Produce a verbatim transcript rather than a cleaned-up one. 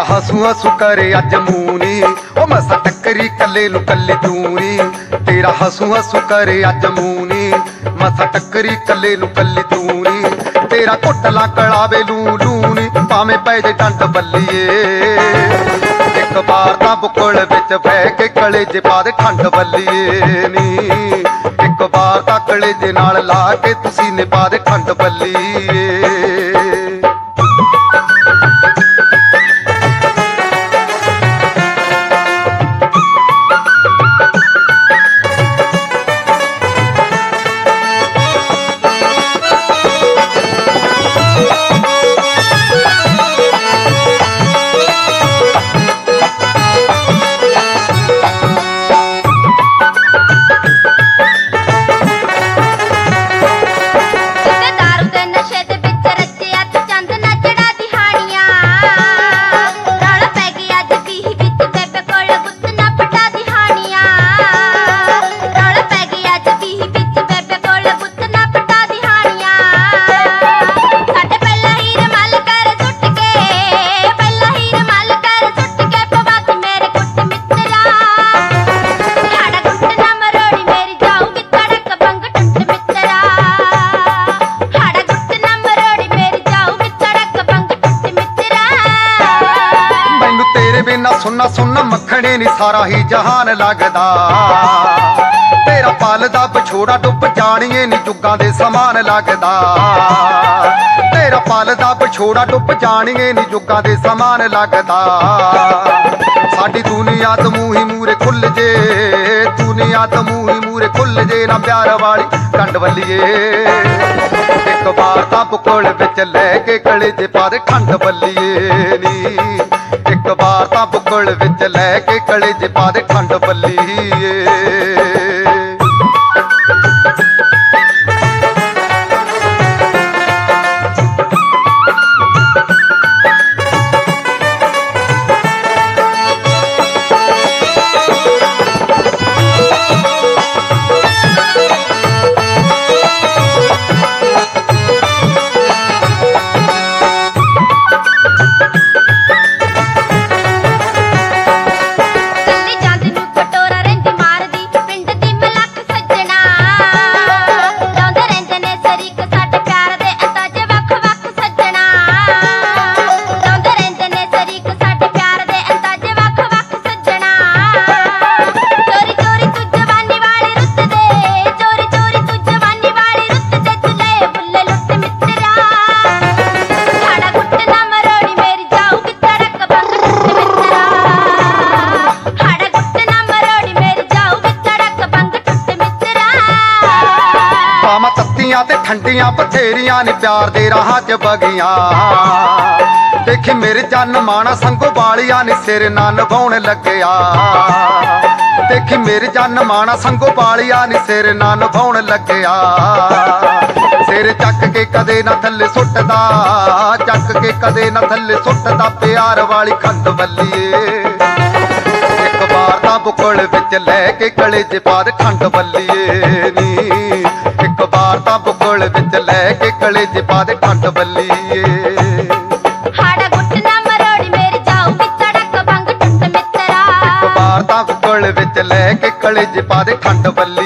हसू हसू करे अज मूनी ओ मसा टक्करी कले नू कले तू नी। तेरा हसू हसू करे अज मूनी मसा टक्करी कले नू कले तू नी। तेरा घुटला कड़ावे लू लूनी भावें पै जे डंड बल्लीए। एक बार तां बुकल विच बह के कलेजे पा दे खंड बल्लीए नी। एक बार तां कलेजे नाल ला के तू सीने पा दे खंड बल्लीए। सुनना सुनना मखने नी सारा ही जहान लगदा। तेरा पल दा बछोड़ा डुब जानिए नी जुगां दे समान लगदा। तेरा पल दा बछोड़ा डुब जानिए नी जुगां दे समान लगदा। साडी दुनिया तो मूही मूरे खुल जे दुनिया तो मूही मूरे खुल जे ना प्यार वाली कंड बल्लीए। एक बार तां बुकल विच लै के कलेजे पा दे खंड बल्लीए नी। एक बार तां बुकल विच लै के कलेजे पा दे खंड बल्लीए। ते ठंडियां बथेरियां ने प्यार दे राह च बगियां। देखी मेरे जन माना संगो बालिया ने सिर ना नभाउण लग्या। देखी मेरे जन माना संगो बालिया ने सिर ना नभाउण लग्या। सिर चक के कदे ना थल्ले सुटदा चक के कदे ना थल्ले सुटदा प्यार वाली खंड बल्लीए। एक बार तां बुकल विच लै के कलेजे पा दे खंड बल्लीए नी। एक बार तां बुकल विच लै के कलेजे पा दे खंड बल्लीए। हाड़ा घुटना मरोड़ी मेरी जाऊगी सड़क भंग टुट मित्रा। एक बार तां बुकल विच लै के कलेजे पा दे खंड बल्लीए।